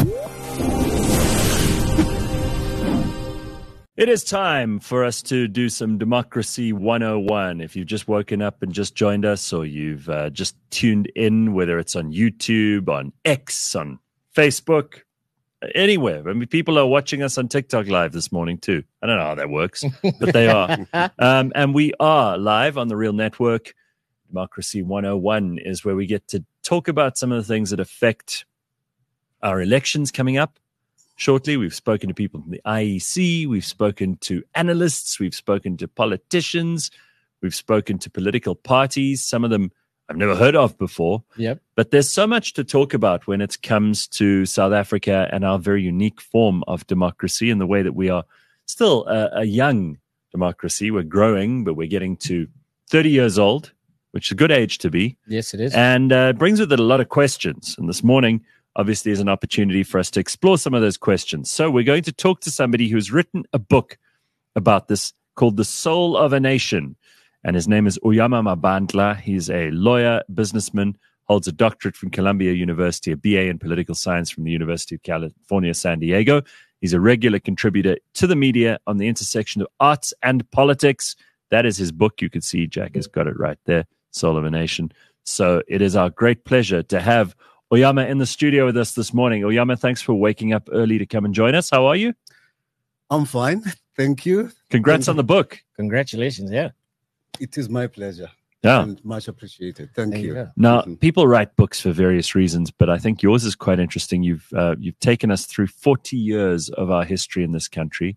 It is time for us to do some Democracy 101. If you've just woken up and just joined us, or you've just tuned in, whether it's on YouTube, on X, on Facebook, anywhere. I mean, people are watching us on TikTok live this morning too. I don't know how that works, but they are. And we are live on the Real Network. Democracy 101 is where we get to talk about some of the things that affect our elections coming up. Shortly, we've spoken to people from the IEC, we've spoken to analysts, we've spoken to politicians, we've spoken to political parties. Some of them I've never heard of before. Yep. But there's so much to talk about when it comes to South Africa and our very unique form of democracy, and the way that we are still a young democracy. We're growing, but we're getting to 30 years old, which is a good age to be. Yes, it is. And it brings with it a lot of questions. And this morning, obviously, is an opportunity for us to explore some of those questions. So we're going to talk to somebody who's written a book about this called The Soul of a Nation. And his name is Uyama Mabandla. He's a lawyer, businessman, holds a doctorate from Columbia University, a BA in political science from the University of California, San Diego. He's a regular contributor to the media on the intersection of arts and politics. That is his book. You can see Jack has got it right there, Soul of a Nation. So it is our great pleasure to have Uyama in the studio with us this morning. Uyama, thanks for waking up early to come and join us. How are you? I'm fine. Thank you. Congrats on the book. Congratulations. Yeah. It is my pleasure. Yeah. And much appreciated. Thank you. Now, people write books for various reasons, but I think yours is quite interesting. You've taken us through 40 years of our history in this country.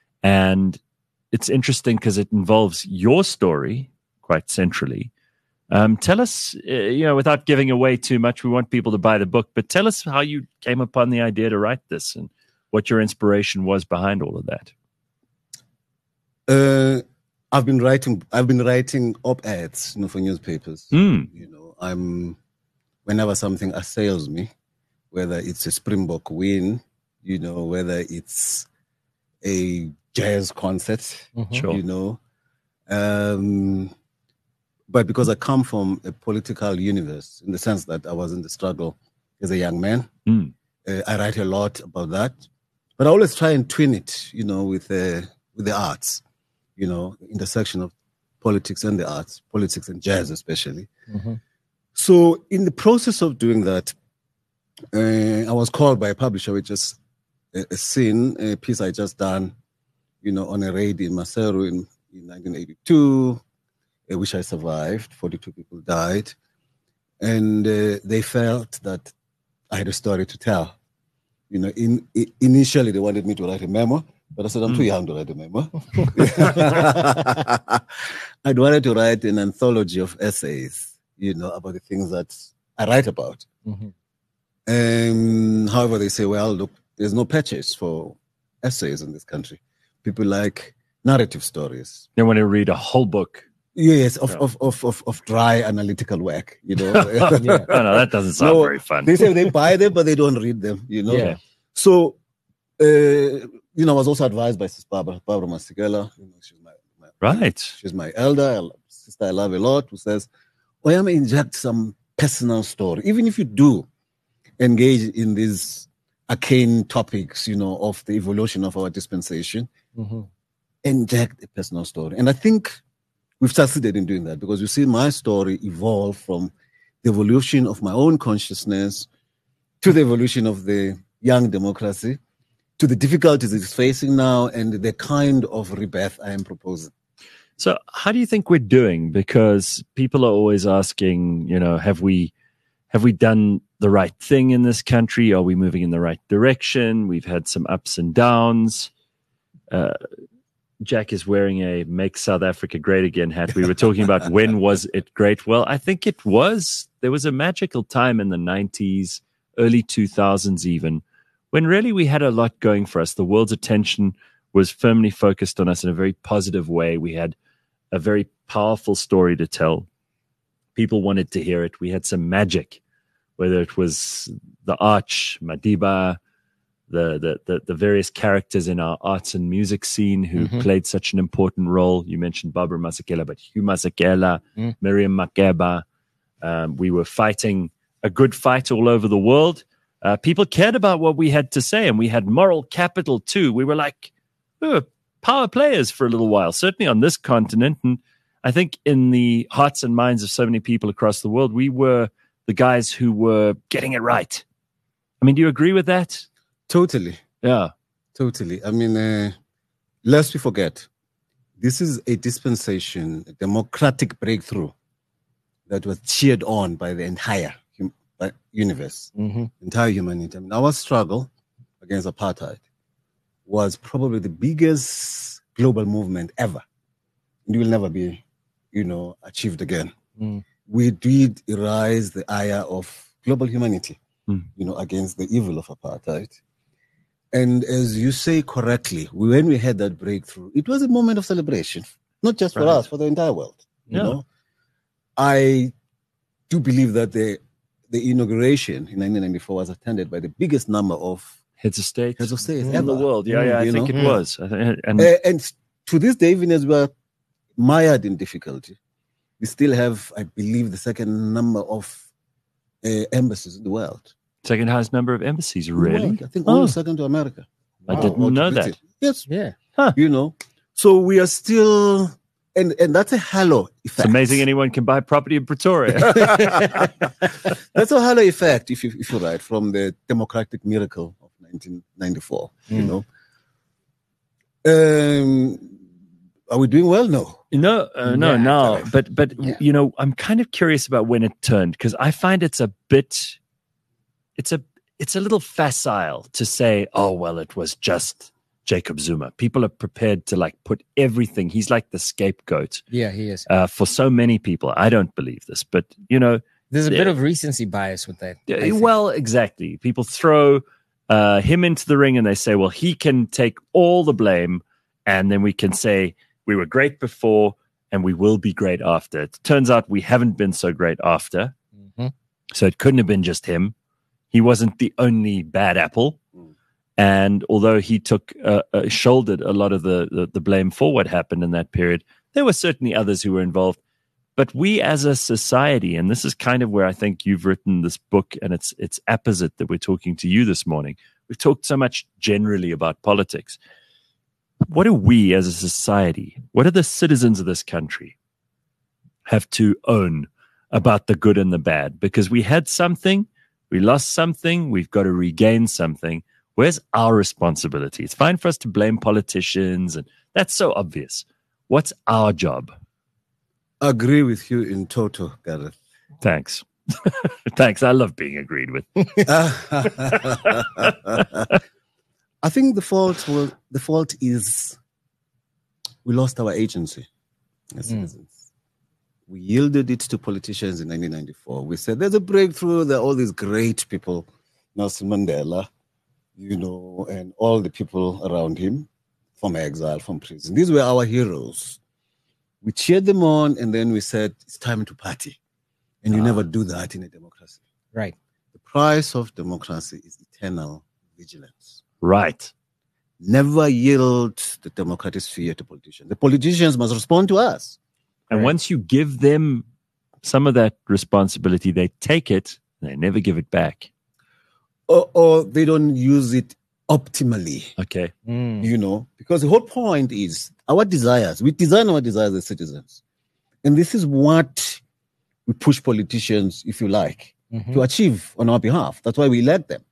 And it's interesting because it involves your story quite centrally. Tell us, without giving away too much, we want people to buy the book, but tell us how you came upon the idea to write this and what your inspiration was behind all of that. I've been writing op-eds, for newspapers. Whenever something assails me, whether it's a Springbok win, whether it's a jazz concert, Sure. But because I come from a political universe, in the sense that I was in the struggle as a young man, I write a lot about that. But I always try and twin it, with the arts, intersection of politics and the arts, politics and jazz especially. Mm-hmm. So in the process of doing that, I was called by a publisher with just a piece I just done, on a raid in Maseru in 1982. Which I survived. 42 people died. And they felt that I had a story to tell. Initially they wanted me to write a memoir, but I said, I'm too young to write a memoir. I'd wanted to write an anthology of essays, about the things that I write about. Mm-hmm. However, they say, well, look, there's no purchase for essays in this country. People like narrative stories. They want to read a whole book. Yes, of dry analytical work, No, that doesn't sound very fun. They say they buy them, but they don't read them, Yeah. So, I was also advised by Sister Barbara Masekela. She's my elder sister I love a lot, who says, I am inject some personal story. Even if you do engage in these arcane topics, of the evolution of our dispensation, inject a personal story. And I think we've succeeded in doing that, because you see my story evolve from the evolution of my own consciousness to the evolution of the young democracy, to the difficulties it's facing now, and the kind of rebirth I am proposing. So how do you think we're doing? Because people are always asking, have we done the right thing in this country? Are we moving in the right direction? We've had some ups and downs. Jack is wearing a Make South Africa Great Again hat. We were talking about when was it great? Well, I think there was a magical time in the 90s, early 2000s even, when really we had a lot going for us. The world's attention was firmly focused on us in a very positive way. We had a very powerful story to tell. People wanted to hear it. We had some magic, whether it was the Arch, Madiba, the various characters in our arts and music scene who played such an important role. You mentioned Barbara Masekela, but Hugh Masekela, Miriam Makeba. We were fighting a good fight all over the world. people cared about what we had to say, and we had moral capital too. We were like, we were power players for a little while, certainly on this continent. And I think in the hearts and minds of so many people across the world, we were the guys who were getting it right. I mean, do you agree with that? Totally. Yeah. Totally. I mean, lest we forget, this is a dispensation, a democratic breakthrough that was cheered on by the entire universe, entire humanity. I mean, our struggle against apartheid was probably the biggest global movement ever. It will never be, achieved again. We did erase the ire of global humanity, against the evil of apartheid. And as you say correctly, when we had that breakthrough, it was a moment of celebration, not just for us, for the entire world. You know, I do believe that the inauguration in 1994 was attended by the biggest number of heads of state in the world. Yeah, I think it was. And to this day, even as we are mired in difficulty, we still have, I believe, the second number of embassies in the world. Second highest number of embassies, really? I think only second to America. I didn't know that. Yes. Yeah. Huh. So we are still, and that's a halo effect. It's amazing anyone can buy property in Pretoria. That's a halo effect, if you're right, from the democratic miracle of 1994. Are we doing well? No. No. But I'm kind of curious about when it turned, because I find it's a little facile to say, oh, well, it was just Jacob Zuma. People are prepared to put everything. He's like the scapegoat. Yeah, he is. For so many people. I don't believe this, but there's a bit of recency bias with that. Well, exactly. People throw him into the ring and they say, well, he can take all the blame, and then we can say we were great before and we will be great after. It turns out we haven't been so great after. So it couldn't have been just him. He wasn't the only bad apple. And although he shouldered a lot of the blame for what happened in that period, there were certainly others who were involved. But we as a society, and this is kind of where I think you've written this book, and it's apposite that we're talking to you this morning. We've talked so much generally about politics. What do we as a society, what do the citizens of this country have to own about the good and the bad? Because we had something, we lost something, we've got to regain something. Where's our responsibility? It's fine for us to blame politicians, and that's so obvious. What's our job? Agree with you in total, Gareth. Thanks. Thanks. I love being agreed with. I think the fault is we lost our agency as citizens. We yielded it to politicians in 1994. We said there's a breakthrough. There are all these great people, Nelson Mandela, and all the people around him from exile, from prison. These were our heroes. We cheered them on, and then we said, it's time to party. And you never do that in a democracy. Right. The price of democracy is eternal vigilance. Right. Never yield the democratic sphere to politicians. The politicians must respond to us. And once you give them some of that responsibility, they take it, and they never give it back. Or they don't use it optimally. Okay. Because the whole point is our desires. We design our desires as citizens. And this is what we push politicians, if you like, to achieve on our behalf. That's why we elect them.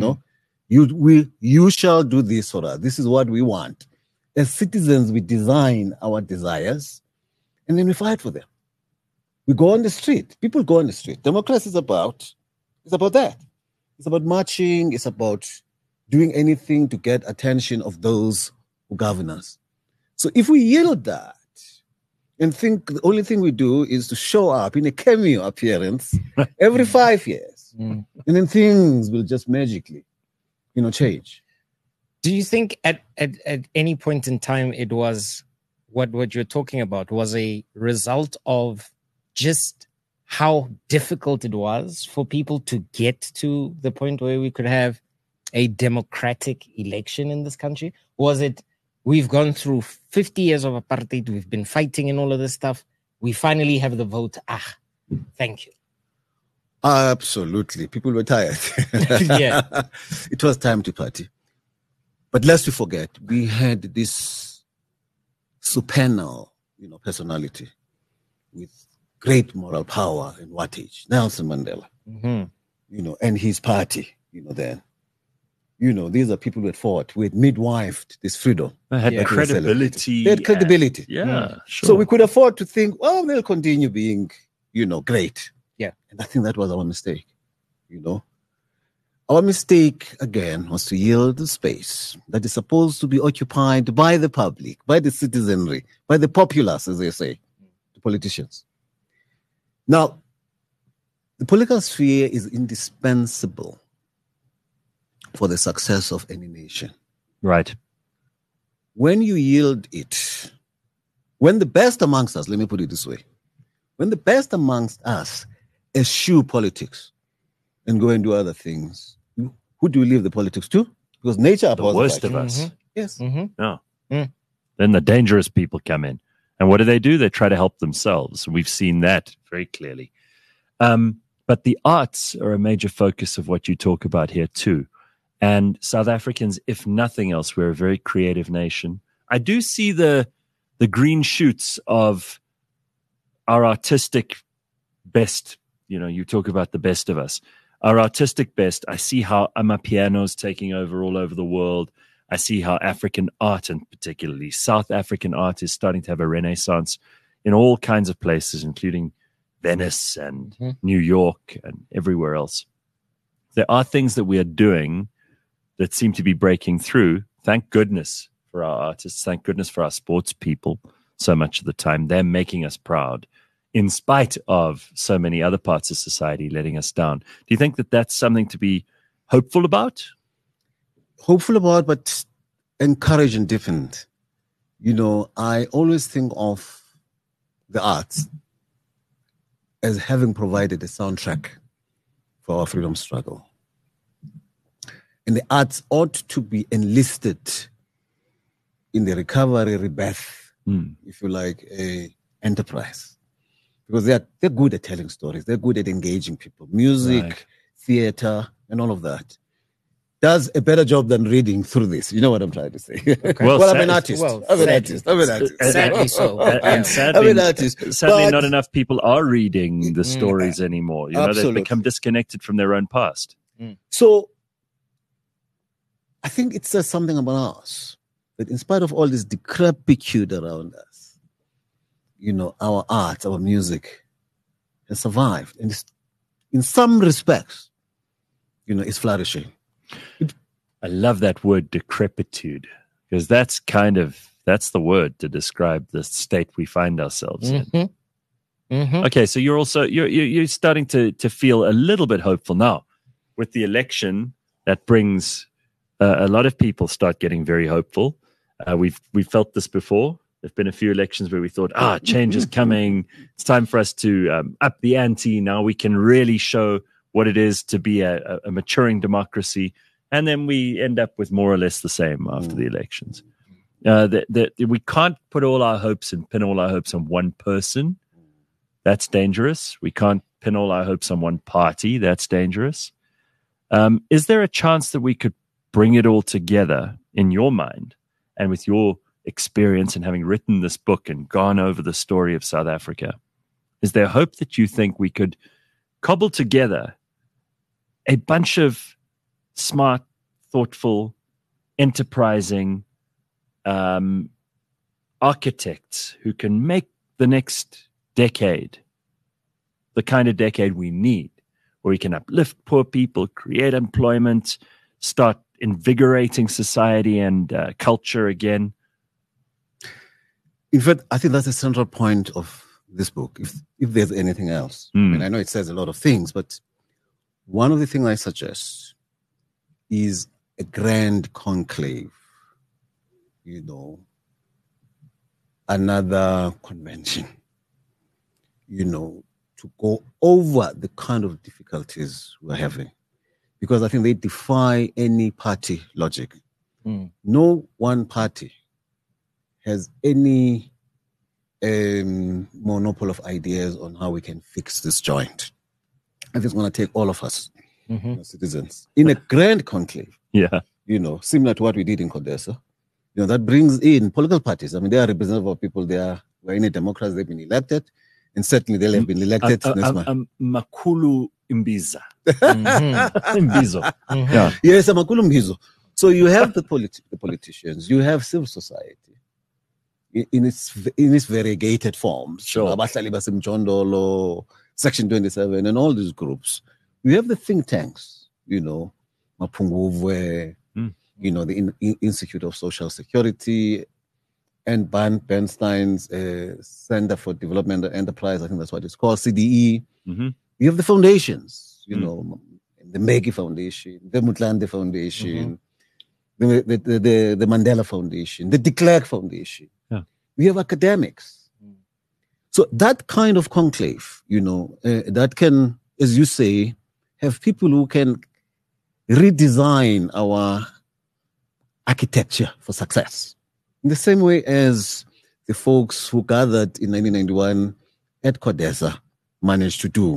You shall do this for us. This is what we want. As citizens, we design our desires, and then we fight for them. We go on the street. People go on the street. Democracy is about that. It's about marching. It's about doing anything to get attention of those who govern us. So if we yield that and think the only thing we do is to show up in a cameo appearance every 5 years, and then things will just magically, change. Do you think at any point in time it was what you're talking about was a result of just how difficult it was for people to get to the point where we could have a democratic election in this country? Was it, we've gone through 50 years of apartheid, we've been fighting and all of this stuff, we finally have the vote, thank you? Absolutely. People were tired. Yeah. It was time to party. But lest we forget, we had this supernal, personality with great moral power and wattage, Nelson Mandela, and his party, then. These are people who had fought, who had midwifed this freedom. They had credibility. They had credibility. Sure. So we could afford to think, well, they'll continue being, great. Yeah. And I think that was our mistake, Our mistake, again, was to yield the space that is supposed to be occupied by the public, by the citizenry, by the populace, as they say, the politicians. Now, the political sphere is indispensable for the success of any nation. Right. When you yield it, when the best amongst us, let me put it this way, when the best amongst us eschew politics and go and do other things, who do we leave the politics to? Because nature the worst of us. Yes. No. Then the dangerous people come in. And what do? They try to help themselves. We've seen that very clearly. But the arts are a major focus of what you talk about here too. And South Africans, if nothing else, we're a very creative nation. I do see the green shoots of our artistic best. You talk about the best of us. Our artistic best, I see how Amapiano is taking over all over the world. I see how African art, and particularly South African art, is starting to have a renaissance in all kinds of places, including Venice and New York and everywhere else. There are things that we are doing that seem to be breaking through. Thank goodness for our artists. Thank goodness for our sports people. So much of the time, they're making us proud, in spite of so many other parts of society letting us down. Do you think that that's something to be hopeful about? Hopeful about, but encouraged and different. I always think of the arts as having provided a soundtrack for our freedom struggle. And the arts ought to be enlisted in the recovery, rebirth, if you like, enterprise. Because they're good at telling stories. They're good at engaging people. Music, theater, and all of that does a better job than reading through this. You know what I'm trying to say. Okay. Well, I'm an artist. I'm an artist. Sadly so. And sadly, I'm an artist. Sadly, not enough people are reading the stories anymore. Absolutely. They've become disconnected from their own past. So I think it says something about us, that in spite of all this decrepitude around us, our art, our music has survived. And in some respects, it's flourishing. I love that word decrepitude, because that's the word to describe the state we find ourselves in. Okay, so you're starting to feel a little bit hopeful now. With the election, that brings a lot of people start getting very hopeful. We've felt this before. There've been a few elections where we thought, change is coming. It's time for us to up the ante. Now we can really show what it is to be a maturing democracy. And then we end up with more or less the same after the elections. We can't put all our hopes and pin all our hopes on one person. That's dangerous. We can't pin all our hopes on one party. That's dangerous. Is there a chance that we could bring it all together in your mind and with your experience and having written this book and gone over the story of South Africa? Is there hope that you think we could cobble together a bunch of smart, thoughtful, enterprising architects who can make the next decade the kind of decade we need, where we can uplift poor people, create employment, start invigorating society and culture again? In fact, I think that's the central point of this book, if there's anything else. I mean, I know it says a lot of things, but one of the things I suggest is a grand conclave, another convention, to go over the kind of difficulties we're having, because I think they defy any party logic. No one party has any monopoly of ideas on how we can fix this joint. I think it's going to take all of us, citizens, in a grand conclave. Yeah. Similar to what we did in CODESA. That brings in political parties. I mean, they are representative of people. We're in a democracy. They've been elected. And certainly they'll have been elected. Makulu Mbiza. Mbizo. Yeah. Yes, a Makulu Mbizo. So you have the politicians, you have civil society in its variegated forms. Sure. Section 27 and all these groups. You have the think tanks, Mapungubwe, the Institute of Social Security, and Bernstein's Center for Development and Enterprise, I think that's what it's called, CDE. Mm-hmm. You have the foundations, the Mbeki Foundation, the Mutlande Foundation, the Mandela Foundation, the de Klerk Foundation. Yeah. We have academics. So that kind of conclave, that can, as you say, have people who can redesign our architecture for success. In the same way as the folks who gathered in 1991 at CODESA managed to do,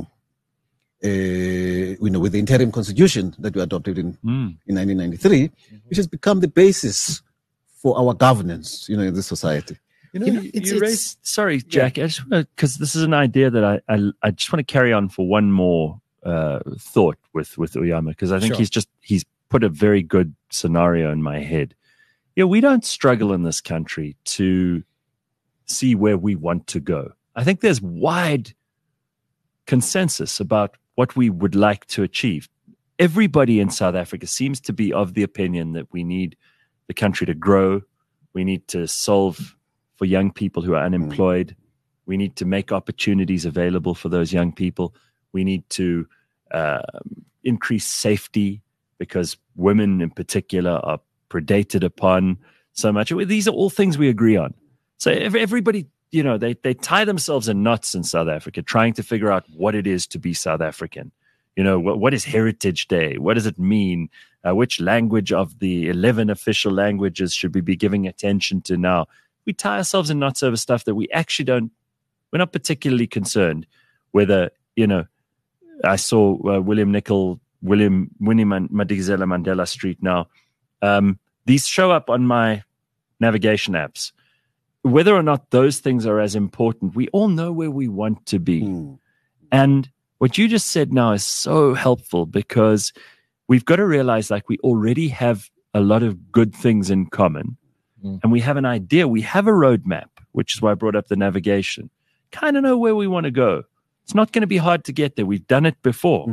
with the interim constitution that we adopted in 1993, which has become the basis for our governance, in this society. You raised, sorry, Jack, I just want to, because this is an idea that I just want to carry on for one more thought with Uyama, because I think he's put a very good scenario in my head. We don't struggle in this country to see where we want to go. I think there's wide consensus about what we would like to achieve. Everybody in South Africa seems to be of the opinion that we need the country to grow. We need to solve for young people who are unemployed. We need to make opportunities available for those young people. We need to increase safety because women in particular are predated upon so much. These are all things we agree on. So everybody, they tie themselves in knots in South Africa trying to figure out what it is to be South African. What is Heritage Day? What does it mean? Which language of the 11 official languages should we be giving attention to now? We tie ourselves in knots over stuff that we actually we're not particularly concerned whether, I saw Winnie Madikizela Mandela Street now. These show up on my navigation apps. Whether or not those things are as important, we all know where we want to be. And what you just said now is so helpful because we've got to realize we already have a lot of good things in common. And we have an idea. We have a roadmap, which is why I brought up the navigation. Kind of know where we want to go. It's not going to be hard to get there. We've done it before.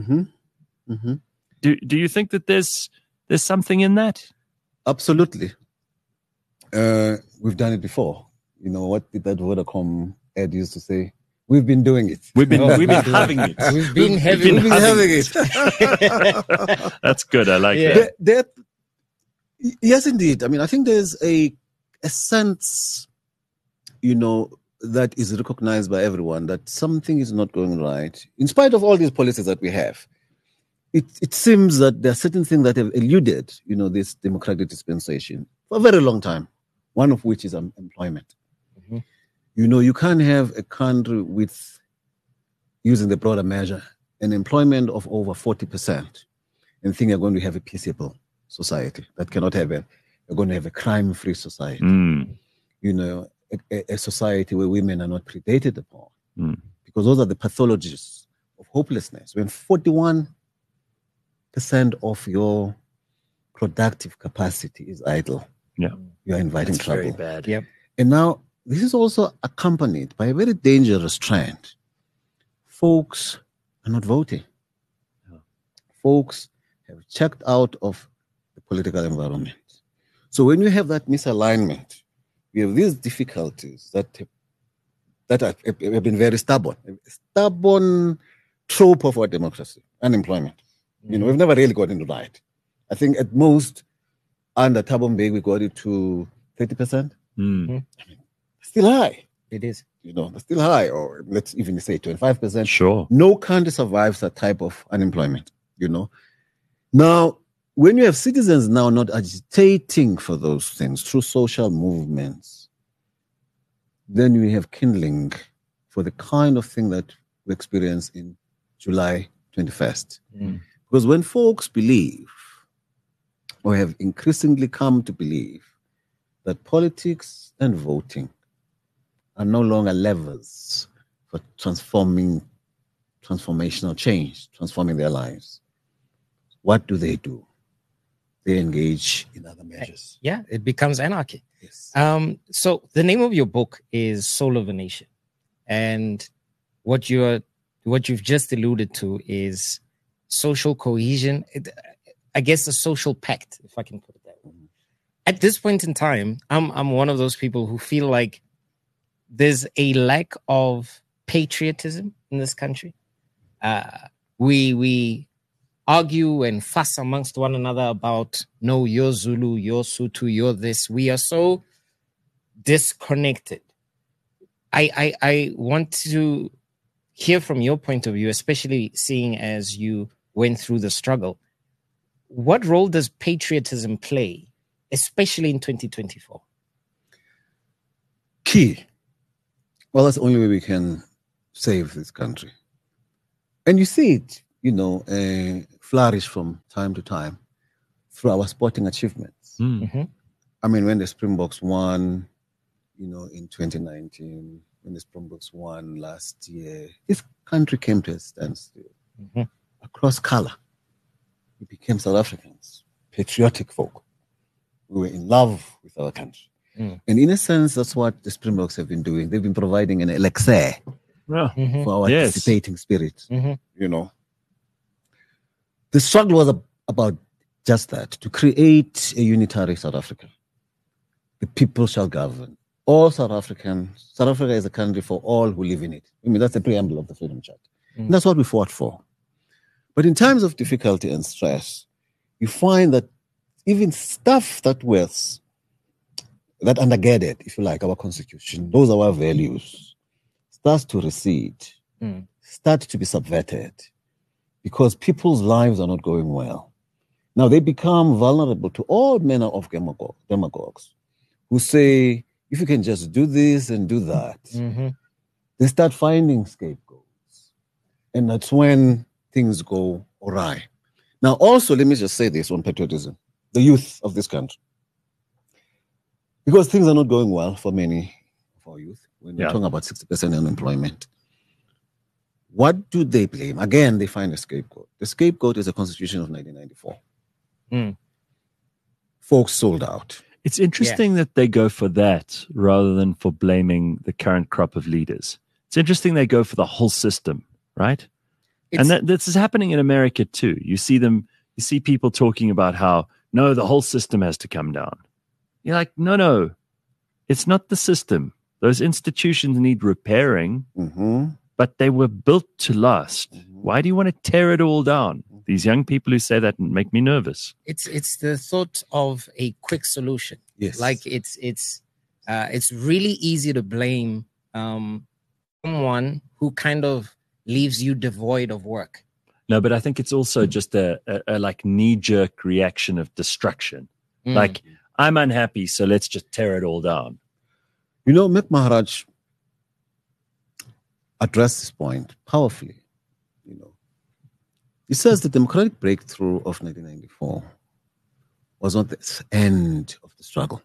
Do you think that there's something in that? Absolutely. We've done it before. What did that Vodacom ad used to say? We've been doing it. We've been having it. We've been having it. That's good. I like that. Yes, indeed. I mean, I think there's a sense, that is recognized by everyone that something is not going right. In spite of all these policies that we have, it seems that there are certain things that have eluded, this democratic dispensation for a very long time, one of which is employment. You can't have a country with, using the broader measure, an employment of over 40% and think you're going to have a peaceable society. That cannot happen. You're going to have a crime-free society. A society where women are not predated upon. Because those are the pathologies of hopelessness. When 41% of your productive capacity is idle, you're inviting trouble. Very bad. Yep. And now, this is also accompanied by a very dangerous trend. Folks are not voting. Folks have checked out of the political environment. So when you have that misalignment, you have these difficulties that have been very stubborn. A stubborn trope of our democracy, unemployment. We've never really gotten it right. I think at most, under Thabo Mbeki, we got it to 30%. I mean, still high. It is. Still high, or let's even say 25%. Sure. No country survives that type of unemployment, Now, when you have citizens now not agitating for those things through social movements, then you have kindling for the kind of thing that we experienced in July 21st. Because when folks believe, or have increasingly come to believe, that politics and voting are no longer levers for transformational change, transforming their lives, what do? They engage in other measures. Yeah, it becomes anarchy. Yes. So the name of your book is Soul of a Nation. And what you've just alluded to is social cohesion. I guess a social pact, if I can put it that way. At this point in time, I'm one of those people who feel like there's a lack of patriotism in this country. We argue and fuss amongst one another about, no, you're Zulu, you're Sotho, you're this. We are so disconnected. I want to hear from your point of view, especially seeing as you went through the struggle. What role does patriotism play, especially in 2024? Key. Well, that's the only way we can save this country. And you see it, flourish from time to time through our sporting achievements. Mm-hmm. I mean, when the Springboks won, in 2019, when the Springboks won last year, this country came to a standstill. Mm-hmm. Across color, we became South Africans, patriotic folk. We were in love with our country. And in a sense, that's what the Springboks have been doing. They've been providing an elixir for our anticipating spirit, The struggle was about just that, to create a unitary South Africa. The people shall govern. All South Africans. South Africa is a country for all who live in it. I mean, that's the preamble of the Freedom Charter. And that's what we fought for. But in times of difficulty and stress, you find that even stuff that undergirded, if you like, our constitution, those are our values, starts to recede, start to be subverted, because people's lives are not going well. Now they become vulnerable to all manner of demagogues who say, if you can just do this and do that, they start finding scapegoats. And that's when things go awry. Now, also, let me just say this on patriotism, the youth of this country. Because things are not going well for many of our youth. When we're talking about 60% unemployment, what do they blame? Again, they find a scapegoat. The scapegoat is the Constitution of 1994. Folks sold out. It's interesting that they go for that rather than for blaming the current crop of leaders. It's interesting they go for the whole system, right? And this is happening in America too. You see people talking about how, no, the whole system has to come down. You're like, no, it's not the system. Those institutions need repairing, but they were built to last. Why do you want to tear it all down? These young people who say that make me nervous. It's the thought of a quick solution. Yes. Like it's really easy to blame someone who kind of leaves you devoid of work. No, but I think it's also just a like knee-jerk reaction of destruction. Like, I'm unhappy, so let's just tear it all down. Mick Maharaj addressed this point powerfully. He says the democratic breakthrough of 1994 was not the end of the struggle.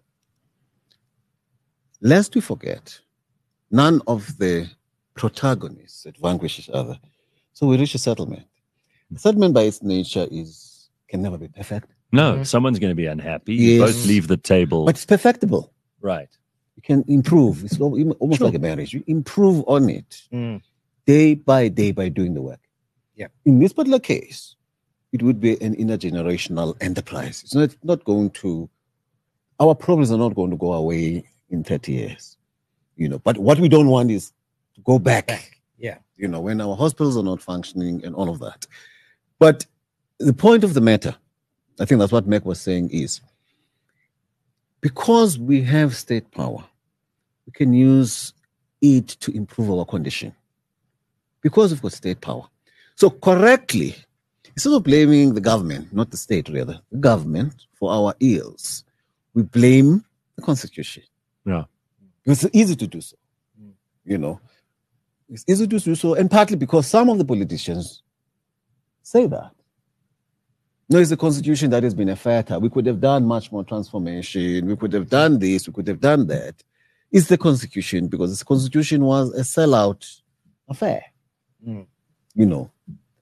Lest we forget, none of the protagonists had vanquished each other. So we reach a settlement. The settlement by its nature can never be perfect. No, someone's going to be unhappy. You both leave the table. But it's perfectible. Right. You can improve. It's almost like a marriage. You improve on it day by day by doing the work. Yeah. In this particular case, it would be an intergenerational enterprise. It's not going to, our problems are not going to go away in 30 years. But what we don't want is to go back. Yeah. When our hospitals are not functioning and all of that. But the point of the matter, I think that's what Meg was saying, is because we have state power, we can use it to improve our condition. Because we've got state power. So correctly, instead of blaming the government, not the state rather, the government for our ills, we blame the Constitution. Yeah. It's easy to do so. It's easy to do so, and partly because some of the politicians say that. No, it's the constitution that has been a factor. We could have done much more transformation. We could have done this. We could have done that. It's the constitution, because the constitution was a sellout affair. You know.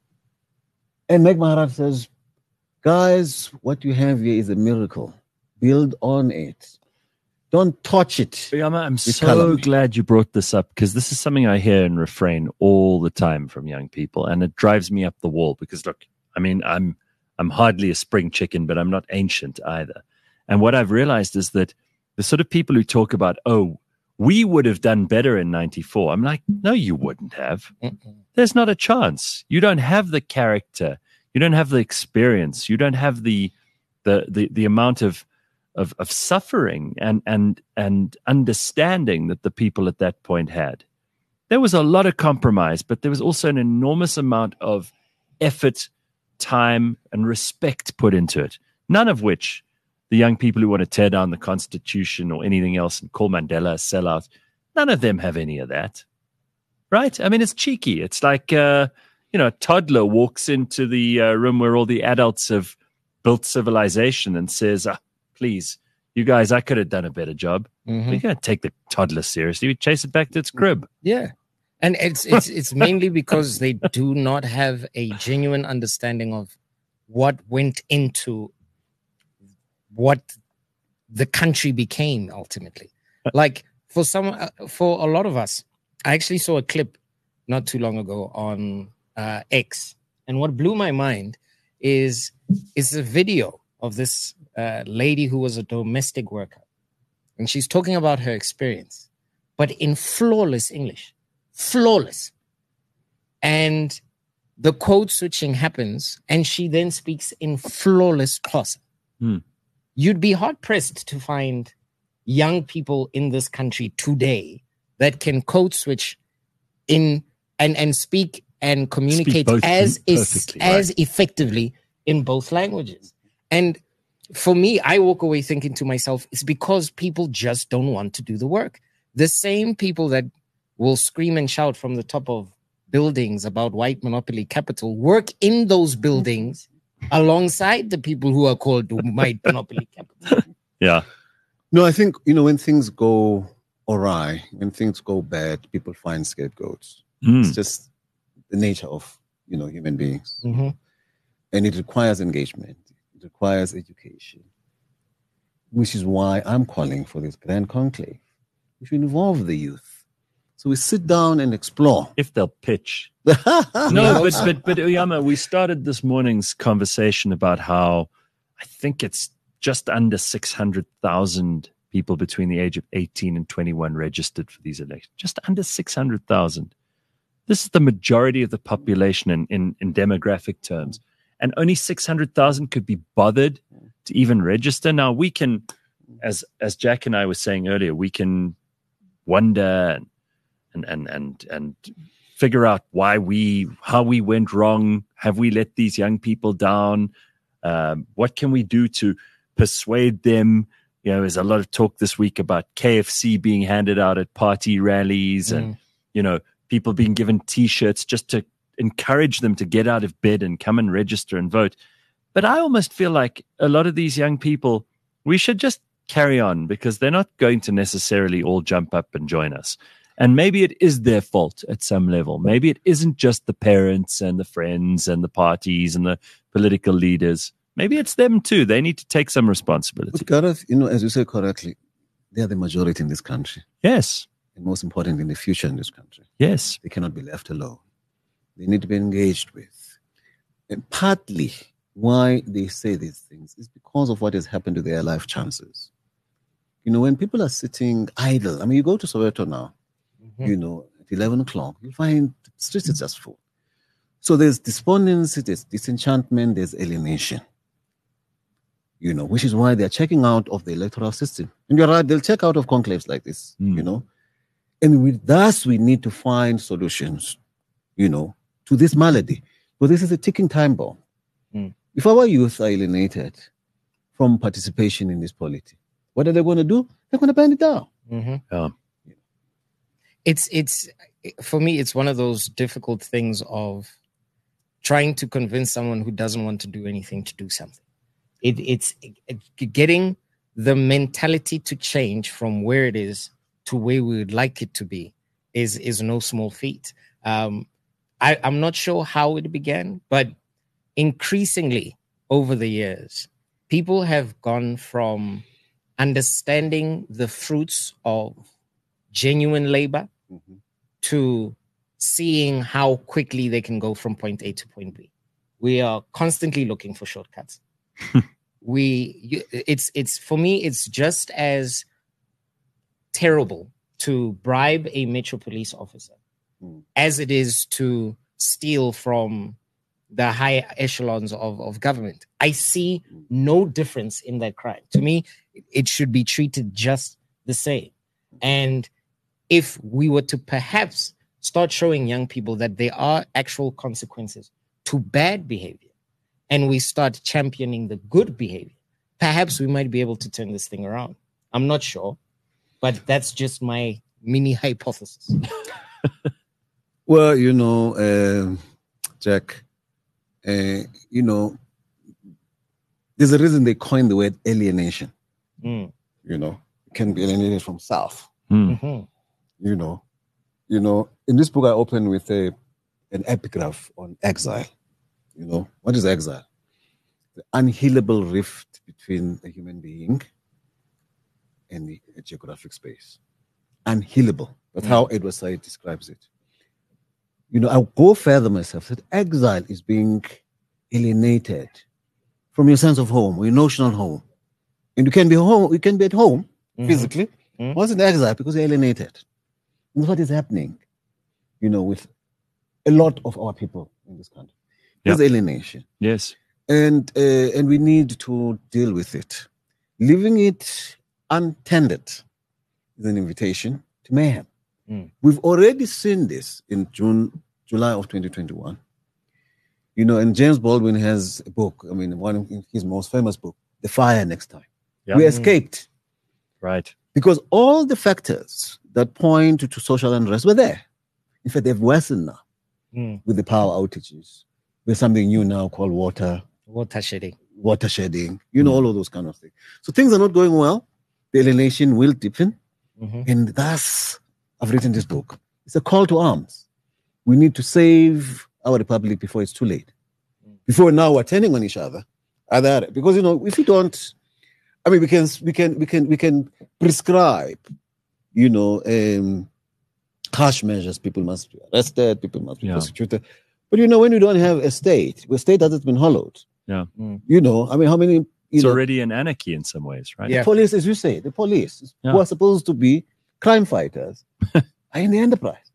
And Meg Maharaj says, guys, what you have here is a miracle. Build on it. Don't touch it. I'm so glad you brought this up, because this is something I hear and refrain all the time from young people, and it drives me up the wall. Because look, I mean, I'm hardly a spring chicken, but I'm not ancient either. And what I've realized is that the sort of people who talk about, oh, we would have done better in 94. I'm like, no, you wouldn't have. There's not a chance. You don't have the character. You don't have the experience. You don't have the amount of suffering and understanding that the people at that point had. There was a lot of compromise, but there was also an enormous amount of effort, time, and respect put into it. None of which the young people who want to tear down the Constitution or anything else and call Mandela a sellout, none of them have any of that. Right? I mean, it's cheeky. It's like, a toddler walks into the room where all the adults have built civilization and says, please, you guys, I could have done a better job. We're going to take the toddler seriously. We chase it back to its crib. Yeah. And it's mainly because they do not have a genuine understanding of what went into what the country became ultimately. Like for a lot of us, I actually saw a clip not too long ago on X, and what blew my mind is a video of this lady who was a domestic worker, and she's talking about her experience, but in flawless English. Flawless. And the code switching happens, and she then speaks in flawless Xhosa. You'd be hard-pressed to find young people in this country today that can code switch in and speak and communicate as effectively in both languages. And for me, I walk away thinking to myself, it's because people just don't want to do the work. The same people that will scream and shout from the top of buildings about white monopoly capital work in those buildings alongside the people who are called white monopoly capital. Yeah. No, I think, when things go awry, when things go bad, people find scapegoats. It's just the nature of, human beings. And it requires engagement. It requires education, which is why I'm calling for this grand conclave. We should involve the youth. So we sit down and explore. If they'll pitch. No, but Uyama, we started this morning's conversation about how I think it's just under 600,000 people between the age of 18 and 21 registered for these elections. Just under 600,000. This is the majority of the population in demographic terms. And only 600,000 could be bothered to even register. Now, we can, as Jack and I were saying earlier, we can wonder and figure out how we went wrong. Have we let these young people down? What can we do to persuade them? There's a lot of talk this week about KFC being handed out at party rallies and, people being given T-shirts just to encourage them to get out of bed and come and register and vote. But I almost feel like a lot of these young people, we should just carry on, because they're not going to necessarily all jump up and join us. And maybe it is their fault at some level. Maybe it isn't just the parents and the friends and the parties and the political leaders. Maybe it's them too. They need to take some responsibility. But Gareth, as you say correctly, they are the majority in this country. Yes. And most importantly, in the future in this country. Yes. They cannot be left alone. They need to be engaged with. And partly why they say these things is because of what has happened to their life chances. When people are sitting idle, you go to Soweto now, at 11 o'clock, you find the streets are just full. So there's despondency, there's disenchantment, there's alienation. Which is why they're checking out of the electoral system. And you're right, they'll check out of conclaves like this, And thus we need to find solutions, to this malady. But this is a ticking time bomb. If our youth are alienated from participation in this polity, what are they going to do? They're going to burn it down. Yeah. It's for me, it's one of those difficult things of trying to convince someone who doesn't want to do anything to do something. It's getting the mentality to change from where it is to where we would like it to be is no small feat. I'm not sure how it began, but increasingly over the years, people have gone from understanding the fruits of genuine labor to seeing how quickly they can go from point A to point B. We are constantly looking for shortcuts. It's for me, it's just as terrible to bribe a Metro Police officer as it is to steal from the high echelons of government. I see no difference in that crime. To me, it should be treated just the same. And if we were to perhaps start showing young people that there are actual consequences to bad behavior, and we start championing the good behavior, perhaps we might be able to turn this thing around. I'm not sure, but that's just my mini hypothesis. Well, Jack, there's a reason they coined the word alienation. It can be alienated from self. In this book I open with an epigraph on exile. What is exile? The unhealable rift between a human being and a geographic space. Unhealable. That's how Edward Said describes it. I'll go further myself, that exile is being alienated from your sense of home, or your notional home. And you can be home, you can be at home physically. Once in exile, because you're alienated. And that's what is happening, with a lot of our people in this country. There's alienation. Yes. And we need to deal with it. Leaving it untended is an invitation to mayhem. We've already seen this in July of 2021. And James Baldwin has a book, one of his most famous book, The Fire Next Time. We escaped. Right. Because all the factors that point to social unrest were there. In fact, they've worsened now with the power outages. There's something new now called water shedding, all of those kind of things. So things are not going well. The alienation will deepen. And thus, I've written this book. It's a call to arms. We need to save our republic before it's too late. Before now we're turning on each other. Because, if we don't, we can prescribe, harsh measures. People must be arrested. People must be prosecuted. But, when you don't have a state, where state has been hollowed. Yeah. How many... It's already an anarchy in some ways, right? The police, as you say, who are supposed to be crime fighters are in the enterprise.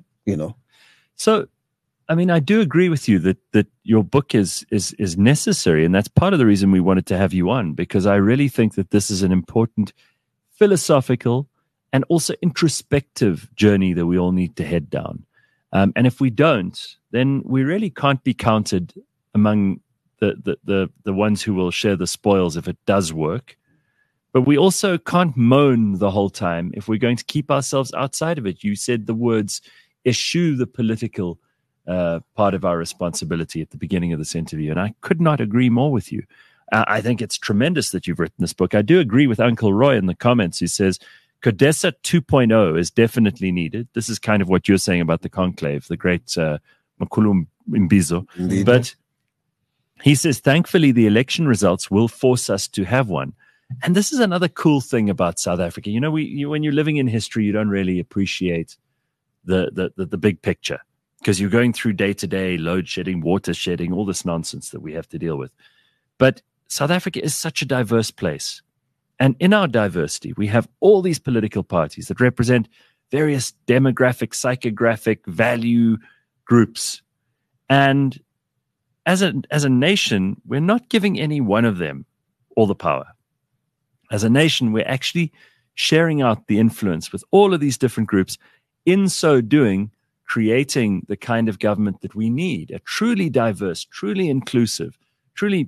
So, I do agree with you that your book is necessary, and that's part of the reason we wanted to have you on, because I really think that this is an important philosophical and also introspective journey that we all need to head down. And if we don't, then we really can't be counted among the ones who will share the spoils if it does work. But we also can't moan the whole time if we're going to keep ourselves outside of it. You said the words, eschew the political part of our responsibility at the beginning of this interview, and I could not agree more with you. I think it's tremendous that you've written this book. I do agree with Uncle Roy in the comments who says, CODESA 2.0 is definitely needed. This is kind of what you're saying about the conclave, the great Mkhulu Mbizo. Indeed. But he says, thankfully, the election results will force us to have one. And this is another cool thing about South Africa. When you're living in history, you don't really appreciate the big picture, because you're going through day-to-day load shedding, water shedding, all this nonsense that we have to deal with. But South Africa is such a diverse place. And in our diversity, we have all these political parties that represent various demographic, psychographic, value groups. And as a nation, we're not giving any one of them all the power. As a nation, we're actually sharing out the influence with all of these different groups. In so doing, creating the kind of government that we need, a truly diverse, truly inclusive, truly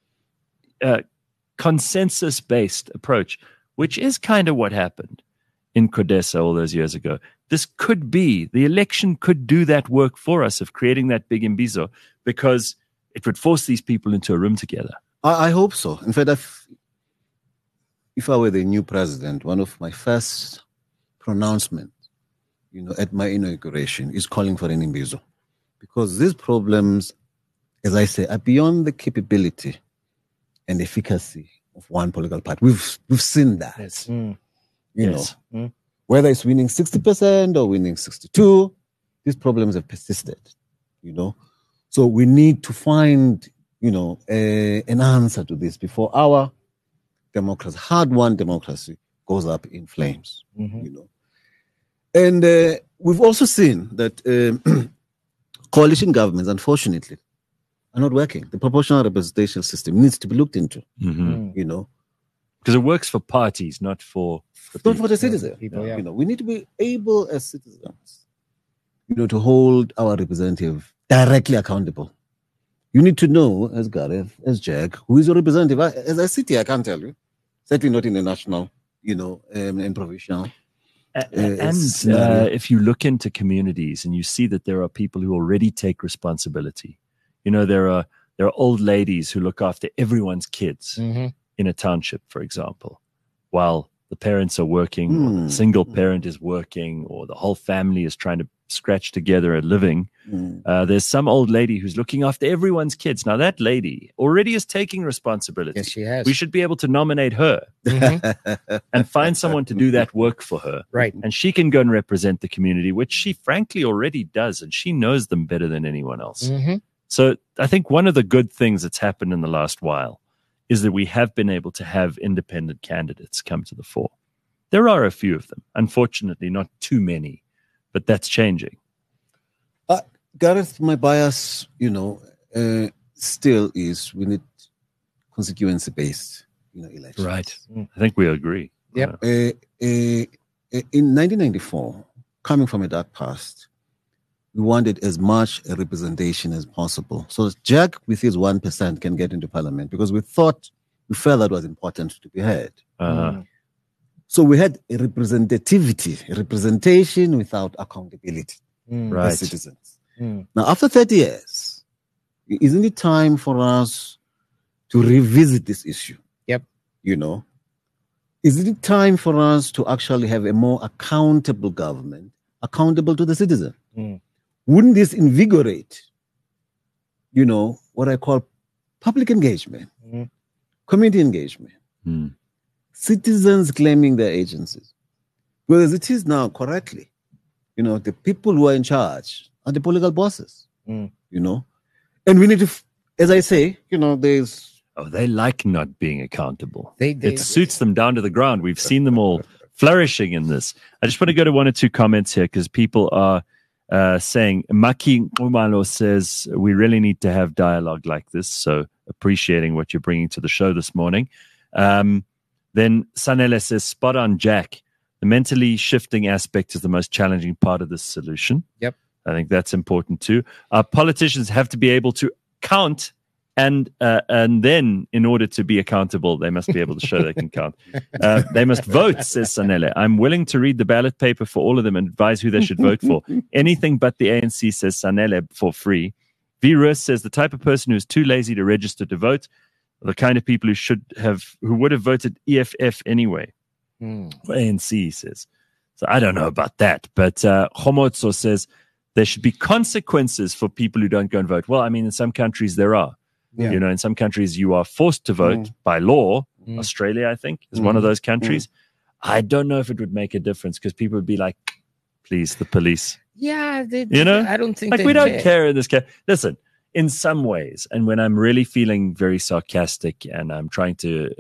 consensus-based approach, which is kind of what happened in Codesa all those years ago. The election could do that work for us of creating that big imbizo, because it would force these people into a room together. I hope so. In fact, if I were the new president, one of my first pronouncements, at my inauguration is calling for an imbizo, because these problems, as I say, are beyond the capability and efficacy of one political party. We've seen that. Yes. Whether it's winning 60% or winning 62%, these problems have persisted. So we need to find, an answer to this before our democracy, hard-won democracy, goes up in flames. And we've also seen that coalition governments, unfortunately, are not working. The proportional representation system needs to be looked into. Because it works for parties, not for the citizens. We need to be able as citizens, to hold our representative directly accountable. You need to know, as Gareth, as Jack, who is your representative. As I sit here, I can't tell you. Certainly not in the national, and provincial. If you look into communities and you see that there are people who already take responsibility, there are old ladies who look after everyone's kids in a township, for example, while the parents are working, or the single parent is working, or the whole family is trying to scratch together a living. There's some old lady who's looking after everyone's kids. Now, that lady already is taking responsibility. Yes, she has. We should be able to nominate her and find someone to do that work for her. Right. And she can go and represent the community, which she frankly already does, and she knows them better than anyone else. So I think one of the good things that's happened in the last while is that we have been able to have independent candidates come to the fore. There are a few of them, unfortunately, not too many, but that's changing. Gareth, my bias, still is we need constituency-based, elections. Right. I think we agree. Yep. In 1994, coming from a dark past, we wanted as much a representation as possible. So Jack, with his 1%, can get into parliament, because we felt that was important to be heard. So we had a representation without accountability as citizens. Now, after 30 years, isn't it time for us to revisit this issue? Yep. Isn't it time for us to actually have a more accountable government, accountable to the citizen? Wouldn't this invigorate, what I call public engagement, community engagement, citizens claiming their agencies? Whereas it is now, correctly, the people who are in charge are the political bosses, and we need to, as I say, there's... they like not being accountable. It suits them down to the ground. We've seen them all flourishing in this. I just want to go to one or two comments here, because people are saying, Maki Umalo says, we really need to have dialogue like this. So appreciating what you're bringing to the show this morning. Then Sanele says, spot on, Jack. The mentally shifting aspect is the most challenging part of this solution. Yep. I think that's important too. Our politicians have to be able to count, and then in order to be accountable, they must be able to show they can count. They must vote, says Sanele. I'm willing to read the ballot paper for all of them and advise who they should vote for. Anything but the ANC, says Sanele, for free. V. Rus says the type of person who's too lazy to register to vote are the kind of people who would have voted EFF anyway. ANC, he says. So I don't know about that. But Homotso says there should be consequences for people who don't go and vote. Well, I mean, in some countries there are. Yeah. In some countries you are forced to vote by law. Australia, I think, is one of those countries. I don't know if it would make a difference, because people would be like, please, the police. Yeah, I don't think we don't care in this case. Listen, in some ways, and when I'm really feeling very sarcastic and I'm trying to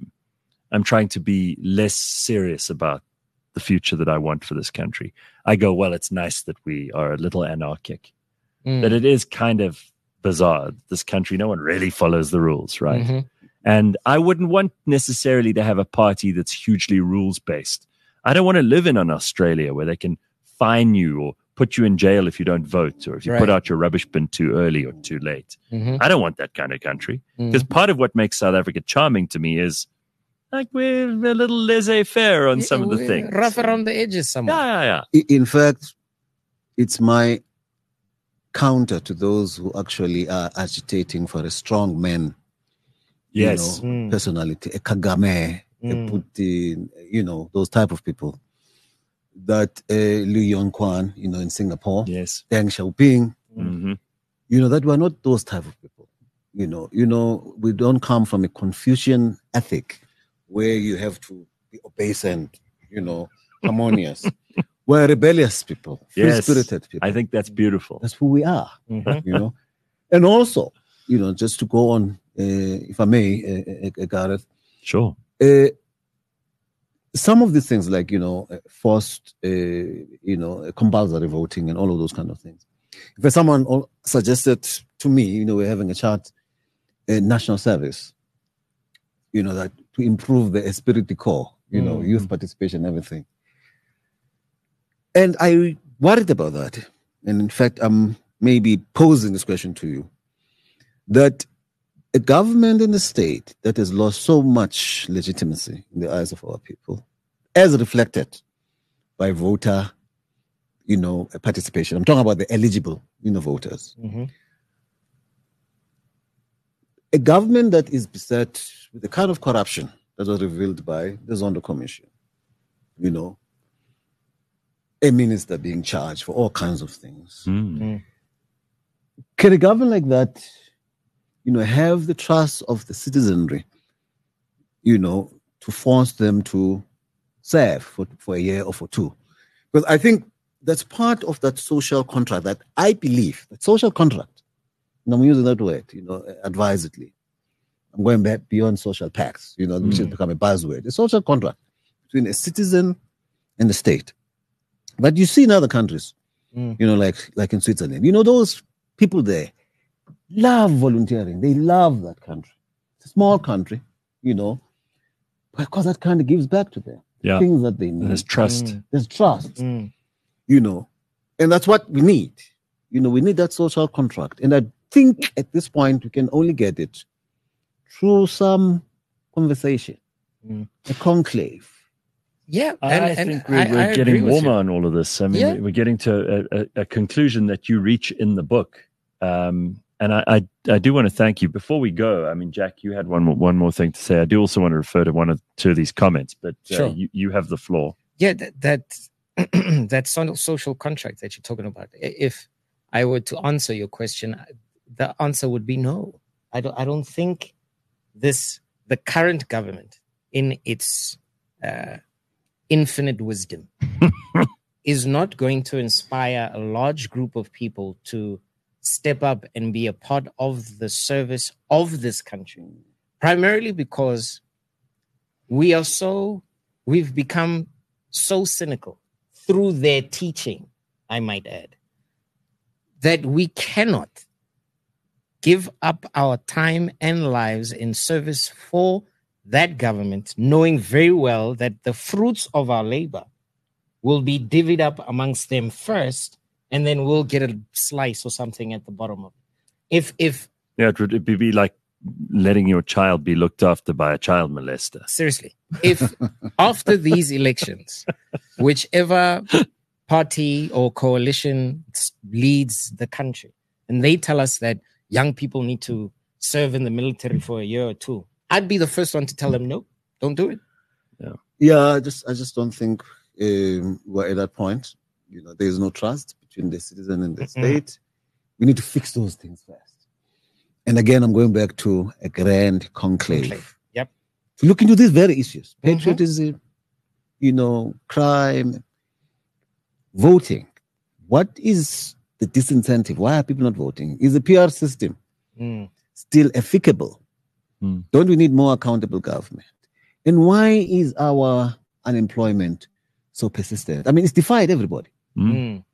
be less serious about the future that I want for this country, I go, well, it's nice that we are a little anarchic. That it is kind of bizarre. This country, no one really follows the rules, right? And I wouldn't want necessarily to have a party that's hugely rules-based. I don't want to live in an Australia where they can fine you or put you in jail if you don't vote, or if you put out your rubbish bin too early or too late. I don't want that kind of country, because part of what makes South Africa charming to me is Like we're a little laissez-faire on some of the things. Rough around the edges somewhere. Yeah. In fact, it's my counter to those who actually are agitating for a strong man. Yes. Personality, a Kagame, a Putin, those type of people. That Liu Yongquan, in Singapore. Yes. Deng Xiaoping. Mm-hmm. That were not those type of people. We don't come from a Confucian ethic where you have to be obeisant, harmonious. We're rebellious people, free-spirited people. I think that's beautiful. That's who we are, And also, just to go on, if I may, Gareth. Sure. Some of these things like, forced, compulsory voting and all of those kind of things. If someone suggested to me, we're having a chat, national service, that to improve the esprit de corps, youth participation, everything. And I worried about that. And in fact, I'm maybe posing this question to you, that a government in the state that has lost so much legitimacy in the eyes of our people, as reflected by voter, participation. I'm talking about the eligible, voters. Mm-hmm. A government that is beset with the kind of corruption that was revealed by the Zondo Commission, a minister being charged for all kinds of things. Mm-hmm. Can a government like that, have the trust of the citizenry, to force them to serve for a year or for two? Because I think that's part of that social contract that I believe, that social contract, and I'm using that word, advisedly. I'm going back beyond social pacts, which has become a buzzword. A social contract between a citizen and the state. But you see in other countries, like in Switzerland, those people there love volunteering. They love that country. It's a small country, because that kind of gives back to them. Yeah. Things that they need. There's trust. There's trust, and that's what we need. We need that social contract. And I think at this point, we can only get it through some conversation, a conclave. Yeah, I think we're getting warmer on all of this. I mean, we're getting to a conclusion that you reach in the book. And I do want to thank you. Before we go, I mean, Jack, you had one more thing to say. I do also want to refer to one or two of these comments, but sure. You have the floor. Yeah, that social contract that you're talking about. If I were to answer your question, the answer would be no. I don't think the current government, in its infinite wisdom, is not going to inspire a large group of people to step up and be a part of the service of this country, primarily because we've become so cynical through their teaching, I might add, that we cannot give up our time and lives in service for that government, knowing very well that the fruits of our labor will be divvied up amongst them first, and then we'll get a slice or something at the bottom of it. It would be like letting your child be looked after by a child molester. Seriously. If after these elections, whichever party or coalition leads the country, and they tell us that young people need to serve in the military for a year or two, I'd be the first one to tell them, no, don't do it. Yeah, I just don't think we're at that point. There is no trust between the citizen and the state. We need to fix those things first. And again, I'm going back to a grand conclave. Yep. To look into these very issues: patriotism, crime, voting. What is the disincentive? Why are people not voting? Is the PR system still applicable? Don't we need more accountable government? And why is our unemployment so persistent? I mean, it's defied everybody. And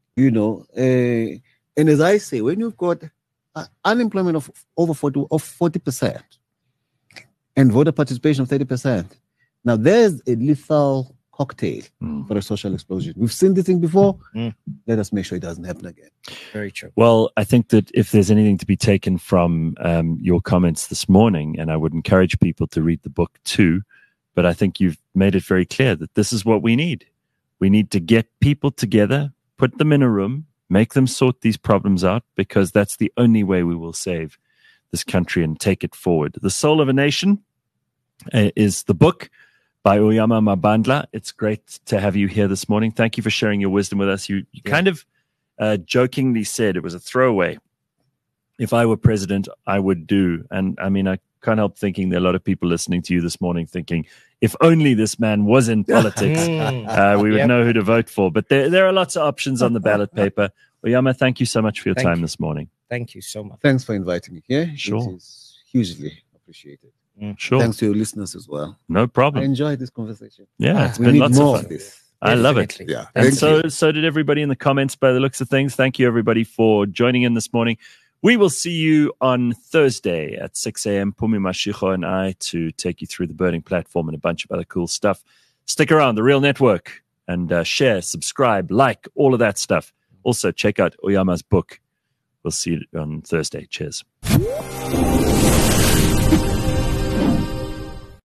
as I say, when you've got unemployment of over 40% and voter participation of 30%, now there's a lethal cocktail for a social explosion. We've seen this thing before. Let us make sure it doesn't happen again. Very true. Well, I think that if there's anything to be taken from your comments this morning, and I would encourage people to read the book too, But I think you've made it very clear that this is what we need. We need to get people together, put them in a room, make them sort these problems out, because that's the only way we will save this country and take it forward. The Soul of a Nation is the book by Uyama Mabandla. It's great to have you here this morning. Thank you for sharing your wisdom with us. You kind of jokingly said, it was a throwaway, if I were president, I would do. And I mean, I can't help thinking there are a lot of people listening to you this morning thinking, if only this man was in politics, we would know who to vote for. But there are lots of options on the ballot paper. Uyama, thank you so much for your time this morning. Thank you so much. Thanks for inviting me here. Sure. It is hugely appreciated. Sure. Thanks to your listeners as well. No problem. I enjoyed this conversation. Yeah, it's we been need lots more of fun. of this. I love it. Yeah. And so did everybody in the comments by the looks of things. Thank you, everybody, for joining in this morning. We will see you on Thursday at 6 a.m. Pumi Mashiko and I to take you through the Burning Platform and a bunch of other cool stuff. Stick around, The Real Network, and share, subscribe, like, all of that stuff. Also, check out Uyama's book. We'll see you on Thursday. Cheers.